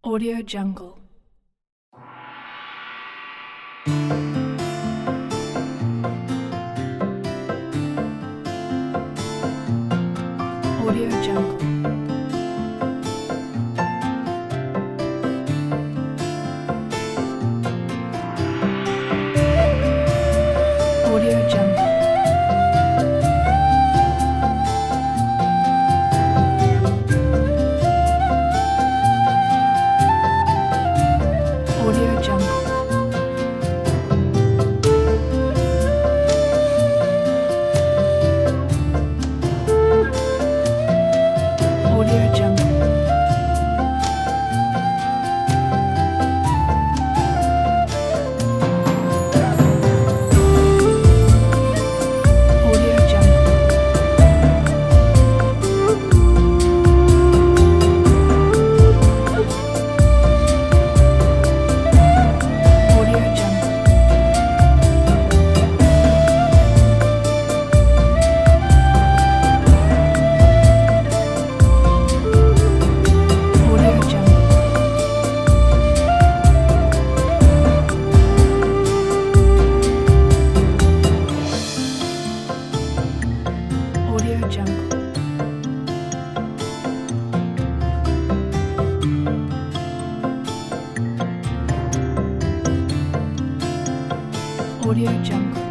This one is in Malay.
Audio Jungle. Audio Jungle. Audio Jungle. Audio Jungle. Audio Jungle. Audio Jungle. Audio Jungle. Audio Jungle. Audio Jungle. Audio Jungle.